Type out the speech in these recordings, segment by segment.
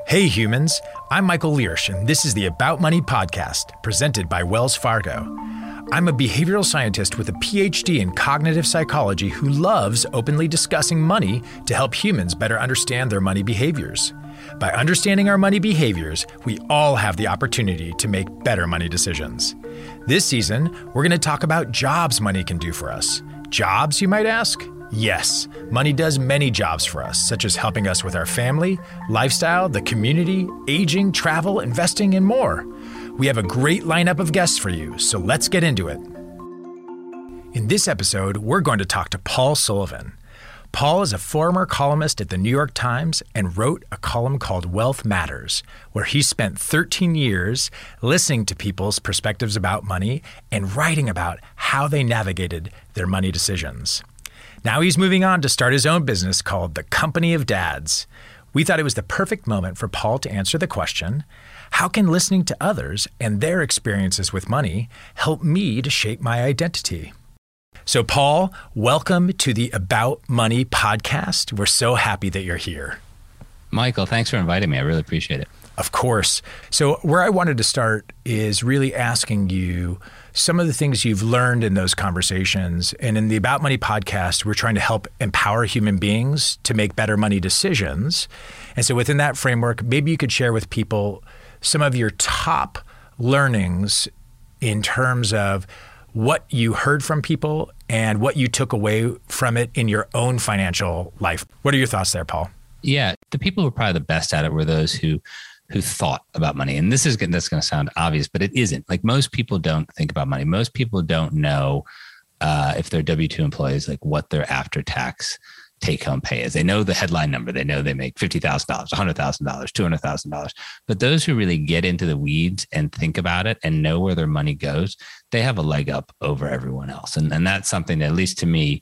Hey humans, I'm Michael Learsh, and this is the About Money podcast, presented by Wells Fargo. I'm a behavioral scientist with a PhD in cognitive psychology who loves openly discussing money to help humans better understand their money behaviors. By understanding our money behaviors, we all have the opportunity to make better money decisions. This season, we're going to talk about jobs money can do for us. Jobs, you might ask? Yes, money does many jobs for us, such as helping us with our family, lifestyle, the community, aging, travel, investing, and more. We have a great lineup of guests for you, so let's get into it. In this episode, we're going to talk to Paul Sullivan. Paul is a former columnist at the New York Times and wrote a column called Wealth Matters, where he spent 13 years listening to people's perspectives about money and writing about how they navigated their money decisions. Now he's moving on to start his own business called The Company of Dads. We thought it was the perfect moment for Paul to answer the question, how can listening to others and their experiences with money help me to shape my identity? So Paul, welcome to the About Money podcast. We're so happy that you're here. Michael, thanks for inviting me. I really appreciate it. Of course. So where I wanted to start is really asking you some of the things you've learned in those conversations. And in the About Money podcast, we're trying to help empower human beings to make better money decisions. And so within that framework, maybe you could share with people some of your top learnings in terms of what you heard from people and what you took away from it in your own financial life. What are your thoughts there, Paul? Yeah, the people who were probably the best at it were those who thought about money. And that's going to sound obvious, but it isn't. Like, most people don't think about money. Most people don't know if they're W-2 employees, like what their after-tax take-home pay is. They know the headline number. They know they make $50,000, $100,000, $200,000. But those who really get into the weeds and think about it and know where their money goes, they have a leg up over everyone else. And that's something that, at least to me,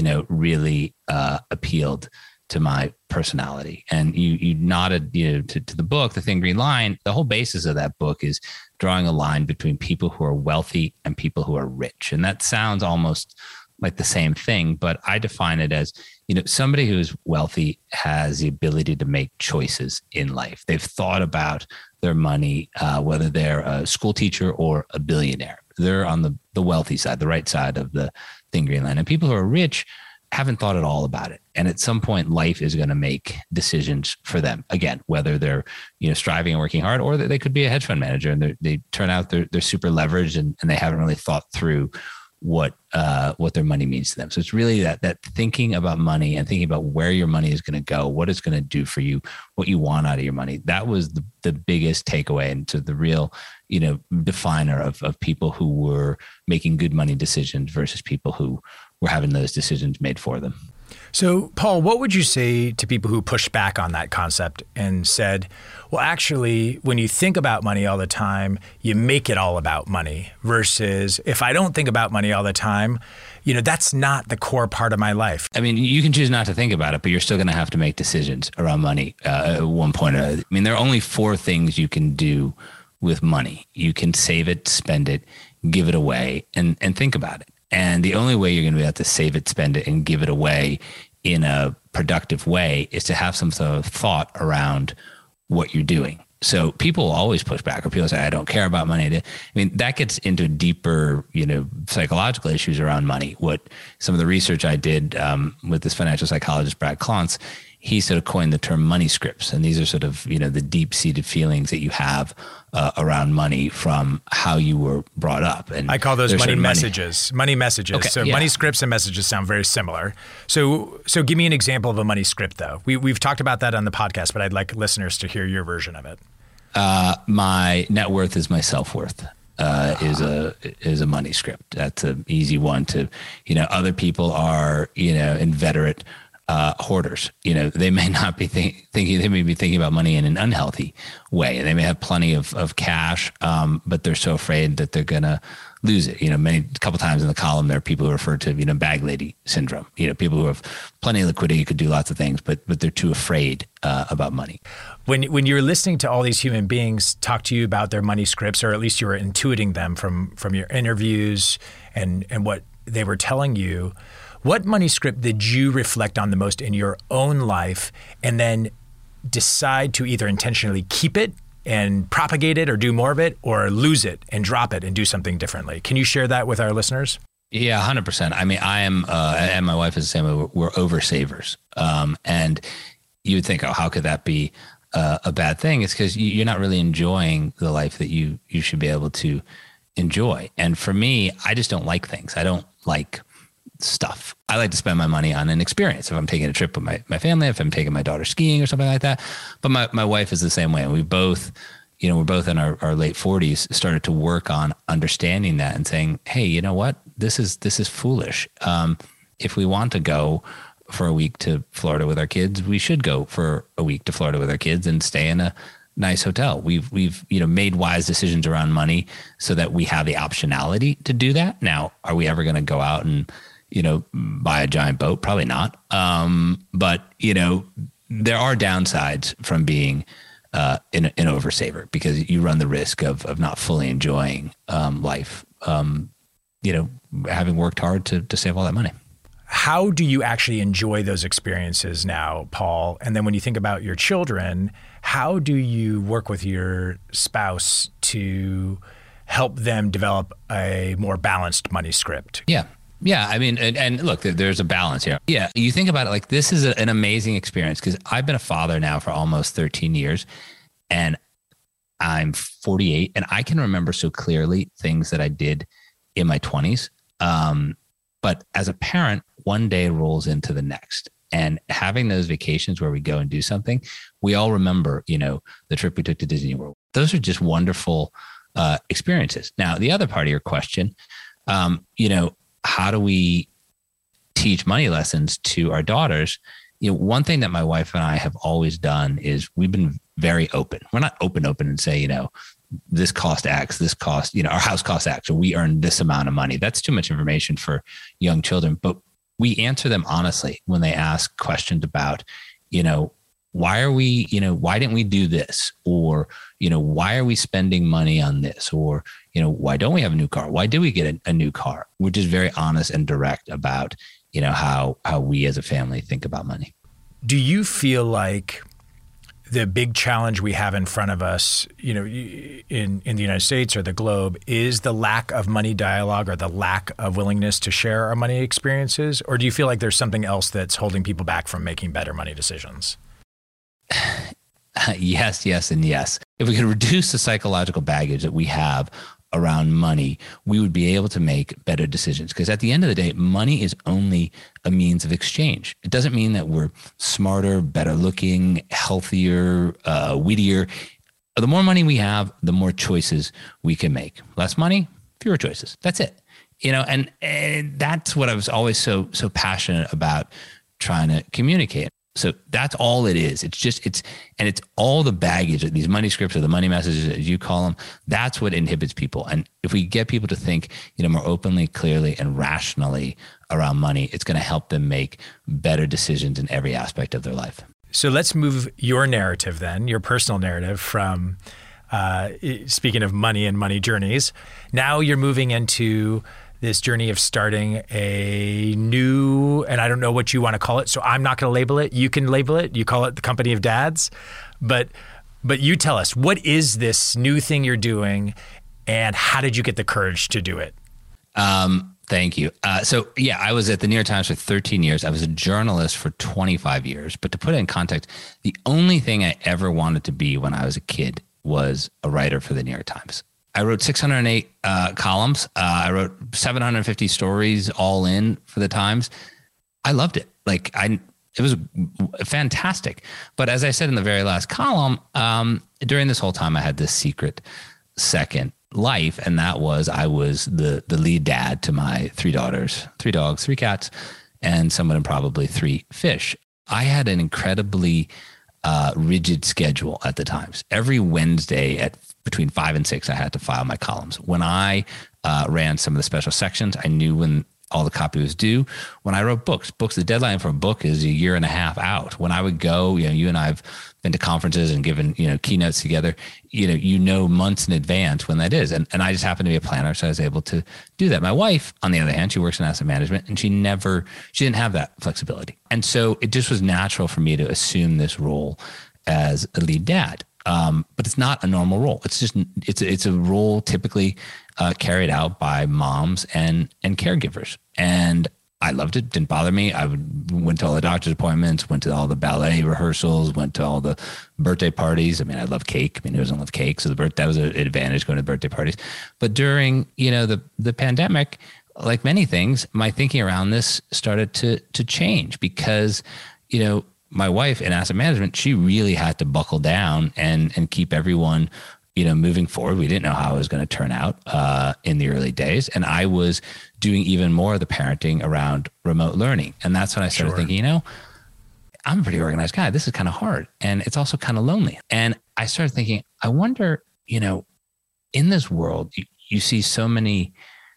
really appealed to my personality. And you nodded to the book, The Thin Green Line. The whole basis of that book is drawing a line between people who are wealthy and people who are rich. And that sounds almost like the same thing, but I define it as, somebody who's wealthy has the ability to make choices in life. They've thought about their money, whether they're a school teacher or a billionaire. They're on the wealthy side, the right side of the Thin Green Line. And people who are rich haven't thought at all about it. And at some point, life is going to make decisions for them. Again, whether they're striving and working hard, or they could be a hedge fund manager and they turn out they're super leveraged and they haven't really thought through what their money means to them. So it's really that thinking about money and thinking about where your money is going to go, what it's going to do for you, what you want out of your money. That was the biggest takeaway, and to the real definer of people who were making good money decisions versus people who were having those decisions made for them. So, Paul, what would you say to people who pushed back on that concept and said, well, actually, when you think about money all the time, you make it all about money, versus if I don't think about money all the time, that's not the core part of my life? I mean, you can choose not to think about it, but you're still going to have to make decisions around money at one point or another. I mean, there are only 4 things you can do with money. You can save it, spend it, give it away, and think about it. And the only way you're going to be able to save it, spend it, and give it away in a productive way is to have some sort of thought around what you're doing. So people always push back, or people say, I don't care about money. I mean, that gets into deeper, psychological issues around money. What some of the research I did with this financial psychologist, Brad Klontz, he sort of coined the term money scripts. And these are sort of, the deep-seated feelings that you have around money from how you were brought up. And I call those money messages. Money messages. Okay, so yeah. Money scripts and messages sound very similar. So give me an example of a money script, though. We've talked about that on the podcast, but I'd like listeners to hear your version of it. My net worth is my self-worth. Is a money script. That's an easy one to, other people are, inveterate hoarders. They may not be thinking, they may be thinking about money in an unhealthy way. And they may have plenty of cash, but they're so afraid that they're going to lose it. A couple times in the column, there are people who refer to, bag lady syndrome. People who have plenty of liquidity, could do lots of things, but they're too afraid about money. When you're listening to all these human beings talk to you about their money scripts, or at least you were intuiting them from your interviews and what they were telling you, what money script did you reflect on the most in your own life? And then decide to either intentionally keep it and propagate it or do more of it, or lose it and drop it and do something differently. Can you share that with our listeners? Yeah, 100%. I mean, I am, and my wife is the same way. We're oversavers. And you would think, oh, how could that be a bad thing? It's because you're not really enjoying the life that you should be able to enjoy. And for me, I just don't like things. I don't like stuff. I like to spend my money on an experience. If I'm taking a trip with my family, if I'm taking my daughter skiing or something like that. But my wife is the same way. And we both, we're both in our late 40s, started to work on understanding that and saying, hey, you know what? This is foolish. If we want to go for a week to Florida with our kids, we should go for a week to Florida with our kids and stay in a nice hotel. We've made wise decisions around money so that we have the optionality to do that. Now, are we ever going to go out and buy a giant boat? Probably not. But there are downsides from being an oversaver, because you run the risk of not fully enjoying life. Having worked hard to save all that money. How do you actually enjoy those experiences now, Paul? And then when you think about your children, how do you work with your spouse to help them develop a more balanced money script? Yeah. I mean, and look, there's a balance here. Yeah. You think about it like this is an amazing experience, because I've been a father now for almost 13 years and I'm 48, and I can remember so clearly things that I did in my 20s. But as a parent, one day rolls into the next, and having those vacations where we go and do something, we all remember, the trip we took to Disney World. Those are just wonderful experiences. Now, the other part of your question, how do we teach money lessons to our daughters? One thing that my wife and I have always done is we've been very open. We're not open and say, this cost X, this cost, our house costs X, or we earn this amount of money. That's too much information for young children. But we answer them honestly when they ask questions about, why didn't we do this? Or, why are we spending money on this? Or, why don't we have a new car? Why did we get a new car? We're just very honest and direct about, how we as a family think about money. Do you feel like the big challenge we have in front of us, in the United States or the globe, is the lack of money dialogue or the lack of willingness to share our money experiences? Or do you feel like there's something else that's holding people back from making better money decisions? Yes, and yes. If we could reduce the psychological baggage that we have around money, we would be able to make better decisions. Because at the end of the day, money is only a means of exchange. It doesn't mean that we're smarter, better looking, healthier, wittier. The more money we have, the more choices we can make. Less money, fewer choices. That's it. And that's what I was always so passionate about trying to communicate. So that's all it is. It's all the baggage, these money scripts or the money messages, as you call them. That's what inhibits people. And if we get people to think, more openly, clearly, and rationally around money, it's going to help them make better decisions in every aspect of their life. So let's move your narrative then, your personal narrative from, speaking of money and money journeys. Now you're moving into this journey of starting a new, and I don't know what you want to call it, so I'm not going to label it. You can label it. You call it the Company of Dads. But you tell us, what is this new thing you're doing, and how did you get the courage to do it? Thank you. I was at the New York Times for 13 years. I was a journalist for 25 years. But to put it in context, the only thing I ever wanted to be when I was a kid was a writer for the New York Times. I wrote 608 columns. I wrote 750 stories all in for the Times. I loved it. It was fantastic. But as I said in the very last column, during this whole time, I had this secret second life. And that was, I was the lead dad to my 3 daughters, 3 dogs, 3 cats, and somewhat probably 3 fish. I had an incredibly rigid schedule at the Times. Every Wednesday at between 5 and 6, I had to file my columns. When I ran some of the special sections, I knew when all the copy was due. When I wrote books, the deadline for a book is a year and a half out. When I would go, you and I have been to conferences and given, keynotes together, months in advance when that is. And I just happened to be a planner, so I was able to do that. My wife, on the other hand, she works in asset management, and she didn't have that flexibility. And so it just was natural for me to assume this role as a lead dad. But it's not a normal role. It's a role typically carried out by moms and caregivers. And I loved it. Didn't bother me. Went to all the doctor's appointments, went to all the ballet rehearsals, went to all the birthday parties. I mean, I love cake. I mean, who doesn't love cake? So that was an advantage, going to birthday parties. But during, the pandemic, like many things, my thinking around this started to change because, my wife in asset management, she really had to buckle down and keep everyone, moving forward. We didn't know how it was going to turn out in the early days. And I was doing even more of the parenting around remote learning. And that's when I started thinking, I'm a pretty organized guy. This is kind of hard. And it's also kind of lonely. And I started thinking, I wonder, in this world, you see so much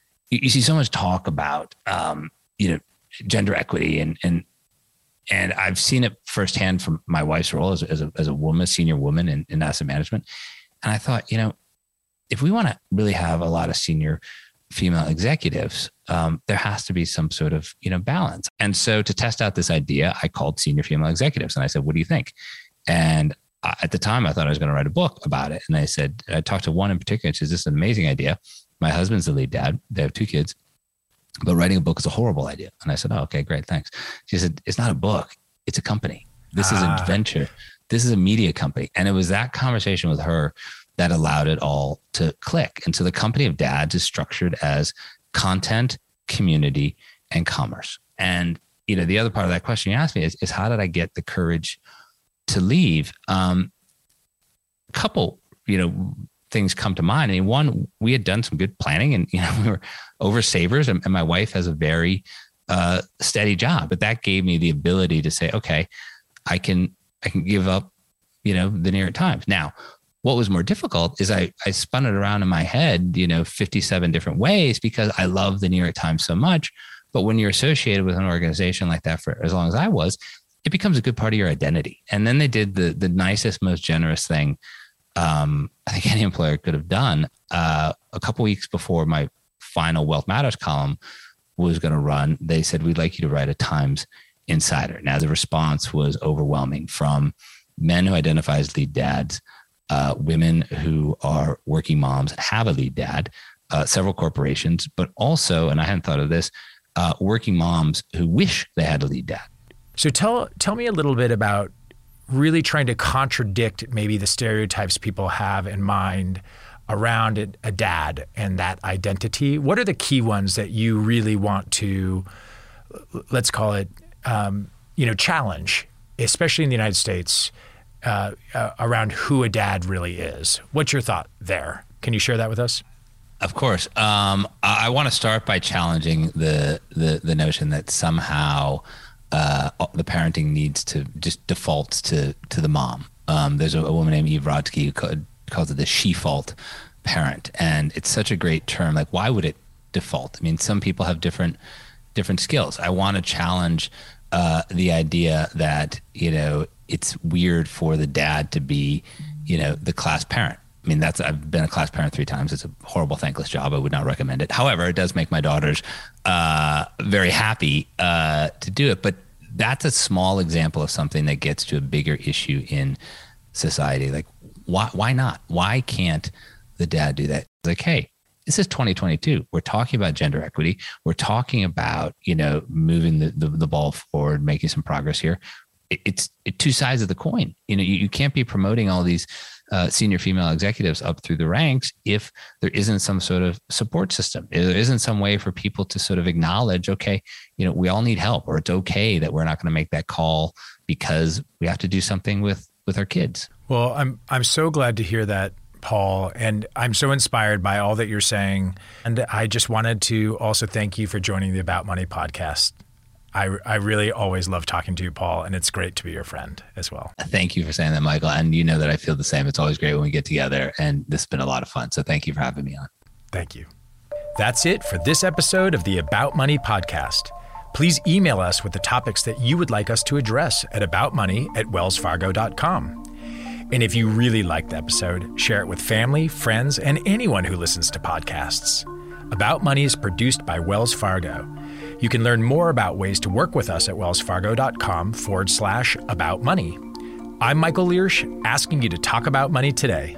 talk about, gender equity and I've seen it firsthand from my wife's role as a woman, senior woman in asset management. And I thought, if we want to really have a lot of senior female executives, there has to be some sort of, balance. And so to test out this idea, I called senior female executives and I said, what do you think? And at the time I thought I was going to write a book about it. And I talked to one in particular and she says, this is an amazing idea. My husband's the lead dad. They have 2 kids. But writing a book is a horrible idea. And I said, oh, okay, great, thanks. She said, it's not a book. It's a company. This is a venture. This is a media company. And it was that conversation with her that allowed it all to click. And so the Company of Dads is structured as content, community, and commerce. And, the other part of that question you asked me is how did I get the courage to leave? A couple, things come to mind. I mean, one, we had done some good planning and, we were over savers and my wife has a very steady job, but that gave me the ability to say, okay, I can give up, the New York Times. Now, what was more difficult is I spun it around in my head, 57 different ways because I love the New York Times so much. But when you're associated with an organization like that for as long as I was, it becomes a good part of your identity. And then they did the nicest, most generous thing I think any employer could have done. A couple weeks before my final Wealth Matters column was going to run, they said, we'd like you to write a Times Insider. Now, the response was overwhelming from men who identify as lead dads, women who are working moms and have a lead dad, several corporations, but also, and I hadn't thought of this, working moms who wish they had a lead dad. So tell me a little bit about really trying to contradict maybe the stereotypes people have in mind around a dad and that identity. What are the key ones that you really want to, let's call it, challenge, especially in the United States, around who a dad really is? What's your thought there? Can you share that with us? Of course. I want to start by challenging the notion that somehow the parenting needs to just defaults to the mom. There's a woman named Eve Rodsky who calls it the she-fault parent. And it's such a great term. Like, why would it default? I mean, some people have different skills. I want to challenge the idea that, it's weird for the dad to be, the class parent. I mean, I've been a class parent 3 times. It's a horrible, thankless job. I would not recommend it. However, it does make my daughters very happy to do it. But that's a small example of something that gets to a bigger issue in society. Like, why not? Why can't the dad do that? Like, hey, this is 2022. We're talking about gender equity. We're talking about, moving the ball forward, making some progress here. It's 2 sides of the coin. You can't be promoting all these senior female executives up through the ranks if there isn't some sort of support system. If there isn't some way for people to sort of acknowledge, okay, we all need help, or it's okay that we're not going to make that call because we have to do something with our kids. Well, I'm so glad to hear that, Paul, and I'm so inspired by all that you're saying. And I just wanted to also thank you for joining the About Money podcast. I really always love talking to you, Paul, and it's great to be your friend as well. Thank you for saying that, Michael. And you know that I feel the same. It's always great when we get together, and this has been a lot of fun. So thank you for having me on. Thank you. That's it for this episode of the About Money podcast. Please email us with the topics that you would like us to address at aboutmoney@wellsfargo.com. And if you really liked the episode, share it with family, friends, and anyone who listens to podcasts. About Money is produced by Wells Fargo. You can learn more about ways to work with us at wellsfargo.com/aboutmoney. I'm Michael Learsh, asking you to talk about money today.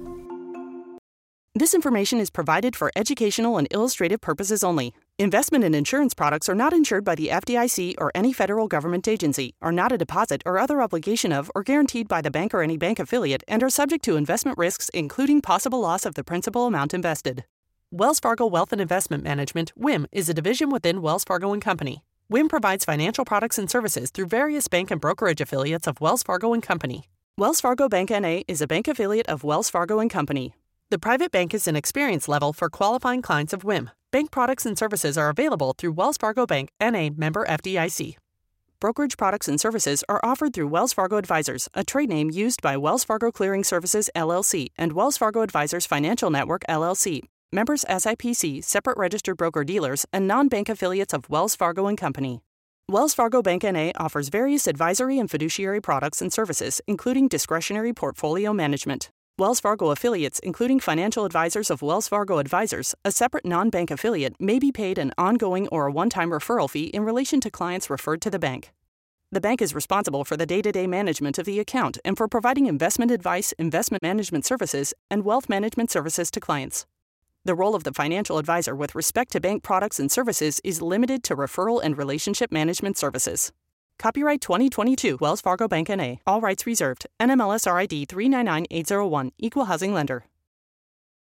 This information is provided for educational and illustrative purposes only. Investment and insurance products are not insured by the FDIC or any federal government agency, are not a deposit or other obligation of or guaranteed by the bank or any bank affiliate, and are subject to investment risks, including possible loss of the principal amount invested. Wells Fargo Wealth and Investment Management, WIM, is a division within Wells Fargo & Company. WIM provides financial products and services through various bank and brokerage affiliates of Wells Fargo & Company. Wells Fargo Bank N.A. is a bank affiliate of Wells Fargo & Company. The private bank is an experience level for qualifying clients of WIM. Bank products and services are available through Wells Fargo Bank N.A. member FDIC. Brokerage products and services are offered through Wells Fargo Advisors, a trade name used by Wells Fargo Clearing Services, LLC, and Wells Fargo Advisors Financial Network, LLC. Members SIPC, separate registered broker-dealers, and non-bank affiliates of Wells Fargo & Company. Wells Fargo Bank N.A. offers various advisory and fiduciary products and services, including discretionary portfolio management. Wells Fargo affiliates, including financial advisors of Wells Fargo Advisors, a separate non-bank affiliate, may be paid an ongoing or a one-time referral fee in relation to clients referred to the bank. The bank is responsible for the day-to-day management of the account and for providing investment advice, investment management services, and wealth management services to clients. The role of the financial advisor with respect to bank products and services is limited to referral and relationship management services. Copyright 2022 Wells Fargo Bank N.A. All rights reserved. NMLS RID 399801. Equal housing lender.